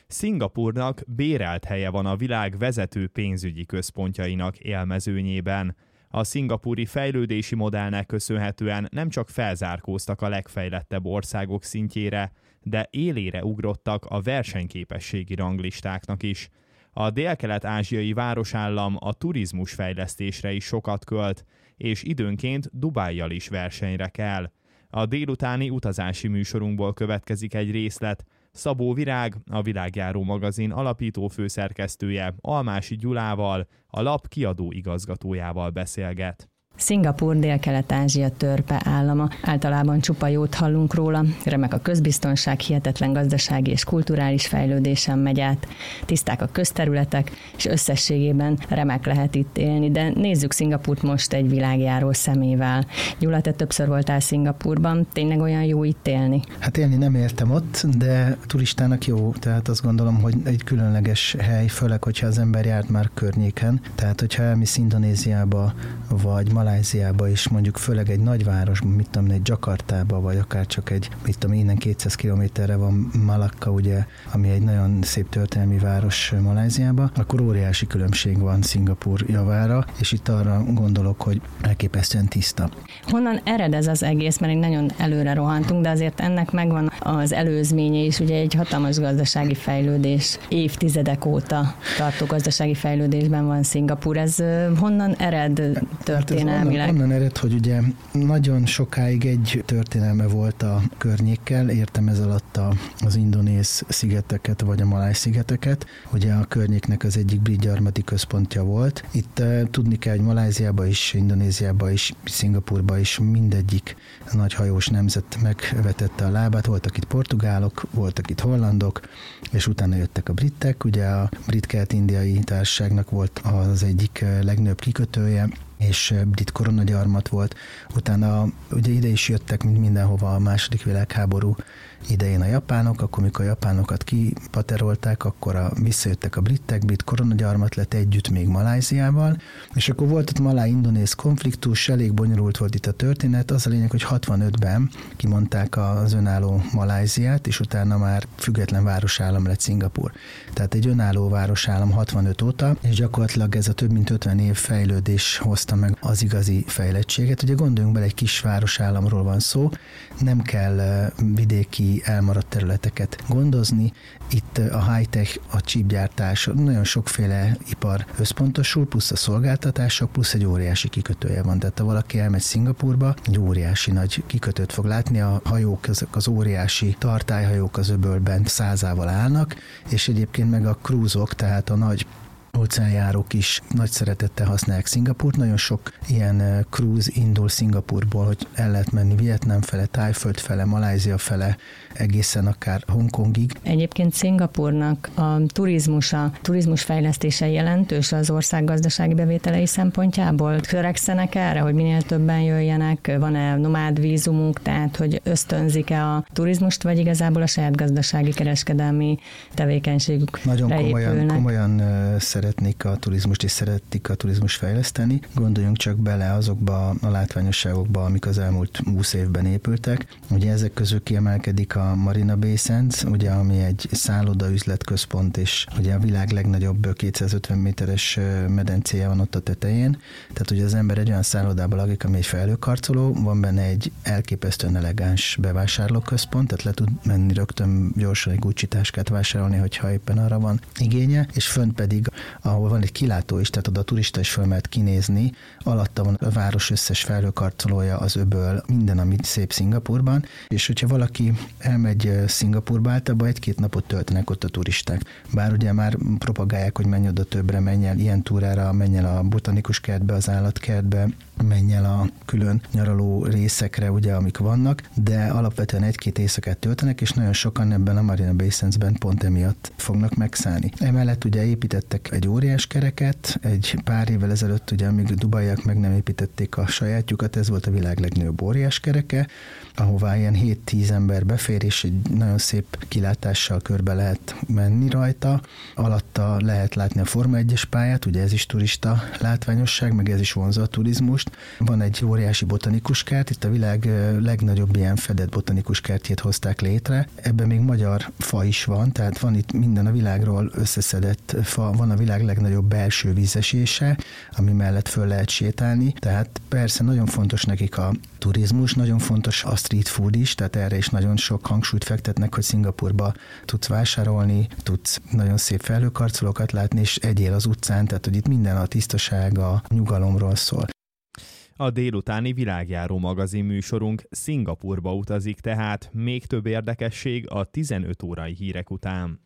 Szingapúrnak bérelt helye van a világ vezető pénzügyi központjainak élmezőnyében. A szingapúri fejlődési modellnek köszönhetően nem csak felzárkóztak a legfejlettebb országok szintjére, de élére ugrottak a versenyképességi ranglistáknak is. A délkelet-ázsiai városállam a turizmus fejlesztésre is sokat költ, és időnként Dubájjal is versenyre kell. A délutáni utazási műsorunkból következik egy részlet. Szabó Virág, a Világjáró magazin alapító főszerkesztője Almási Gyulával, a lap kiadó igazgatójával beszélget. Szingapúr Dél-Kelet-Ázsia törpe állama. Általában csupa jót hallunk róla, remek a közbiztonság, hihetetlen gazdasági és kulturális fejlődésen megy át, tiszták a közterületek, és összességében remek lehet itt élni, de nézzük Szingapúrt most egy világjáró szemével. Gyula, te többször voltál Szingapúrban, tényleg olyan jó itt élni? Hát élni nem éltem ott, de turistának jó, tehát azt gondolom, hogy egy különleges hely, főleg, hogyha az ember járt már környéken, tehát hogyha elmész Indonéziába, vagy Malajziába is, mondjuk főleg egy nagyvárosban, mit tudom, egy Jakartába, vagy akár csak egy, mit tudom, innen 200 kilométerre van Malakka, ugye, ami egy nagyon szép történelmi város Malajziába, akkor óriási különbség van Szingapúr javára, és itt arra gondolok, hogy elképesztően tiszta. Honnan ered ez az egész, mert nagyon előre rohantunk, de azért ennek megvan az előzménye is, ugye egy hatalmas gazdasági fejlődés, évtizedek óta tartó gazdasági fejlődésben van Szingapúr. Ez honnan ered történelmileg? Onnan ered, hogy ugye nagyon sokáig egy történelme volt a környékkel, értem ez alatt az indonéz szigeteket, vagy a maláj szigeteket. Ugye a környéknek az egyik brit gyarmati központja volt. Itt tudni kell, hogy Malajziába is, Indonéziába is, Szingapúrba is mindegyik nagy hajós nemzet megvetette a lábát. Voltak itt portugálok, voltak itt hollandok, és utána jöttek a britek. Ugye a brit kelet-indiai társaságnak volt az egyik legnagyobb kikötője, és brit koronagyarmat volt. Utána ugye ide is jöttek, mint mindenhova a második világháború idején a japánok, akkor mikor a japánokat kipaterolták, akkor visszajöttek a britek, brit koronagyarmat lett együtt még Malajziával, és akkor volt ott maláj-indonéz konfliktus, elég bonyolult volt itt a történet, az a lényeg, hogy 65-ben kimondták az önálló Malajziát, és utána már független városállam lett Szingapúr. Tehát egy önálló városállam 65 óta, és gyakorlatilag ez a több mint 50 év fejlődés hozta meg az igazi fejlettséget. Ugye gondoljunk bele, egy kis városállamról van szó, nem kell vidéki elmaradt területeket gondozni. Itt a high-tech, a chipgyártás, nagyon sokféle ipar összpontosul, plusz a szolgáltatások, plusz egy óriási kikötője van. Tehát ha valaki elmegy Szingapúrba, egy óriási nagy kikötőt fog látni, a hajók, ezek az óriási tartályhajók az öbölben százával állnak, és egyébként meg a cruise-ok, tehát a nagy óceánjárók is nagy szeretettel használják Szingapúrt. Nagyon sok ilyen cruise indul Szingapúrból, hogy el lehet menni Vietnám fele, Tájföld fele, Malajzia fele, egészen akár Hongkongig. Egyébként Szingapúrnak a turizmus fejlesztése jelentős az ország gazdasági bevételei szempontjából. Törekszenek erre, hogy minél többen jöjjenek? Van-e nomád vízumuk, tehát hogy ösztönzik-e a turizmust, vagy igazából a saját gazdasági kereskedelmi tevékenységük nagyon komolyan szeretnék a turizmust, és szeretik a turizmus fejleszteni. Gondoljunk csak bele azokba a látványosságokba, amik az elmúlt 20 évben épültek. Ugye ezek közül kiemelkedik a Marina Bay Sands, ugye, ami egy szálloda üzletközpont, és ugye a világ legnagyobb 250 méteres medencéje van ott a tetején. Tehát ugye az ember egy olyan szállodában lakik, ami egy felhőkarcoló, van benne egy elképesztően elegáns bevásárlóközpont, tehát le tud menni rögtön gyorsan egy Gucci táskát vásárolni, hogyha éppen arra van igénye, és fönt pedig, ahol van egy kilátó is, tehát oda a turista is föl mehet kinézni, alatta van a város összes felhőkarcolója, az öböl, minden, amit szép Szingapúrban, és hogyha valaki elmegy Szingapúrba, általában 1-2 napot töltenek ott a turisták. Bár ugye már propagálják, hogy menj oda többre, menj el ilyen túrára, menj el a botanikus kertbe, az állatkertbe, menj el a külön nyaraló részekre, ugye, amik vannak, de alapvetően 1-2 éjszakát töltenek, és nagyon sokan ebben a Marina Bay Sandsben pont emiatt fognak megszállni. Emellett ugye építettek egy óriás kereket, egy pár évvel ezelőtt, ugye amíg a dubaiak meg nem építették a sajátjukat, ez volt a világ legnagyobb óriás kereke, ahová ilyen 7-10 ember befér, és egy nagyon szép kilátással körbe lehet menni rajta. Alatta lehet látni a Forma 1-es pályát, ugye ez is turista látványosság, meg ez is vonzza a turizmust. Van egy óriási botanikus kert, itt a világ legnagyobb ilyen fedett botanikus kertjét hozták létre. Ebben még magyar fa is van, tehát van itt minden a világról összeszedett fa, van a világ legnagyobb belső vízesése, ami mellett föl lehet sétálni, tehát persze nagyon fontos nekik a turizmus, nagyon fontos a street food is, tehát erre is nagyon sok hangsúlyt fektetnek, hogy Szingapurba tudsz vásárolni, tudsz nagyon szép felhőkarcolókat látni, és egyél az utcán, tehát hogy itt minden a tisztaság, a nyugalomról szól. A délutáni világjáró magazin műsorunk Szingapurba utazik tehát, még több érdekesség a 15 órai hírek után.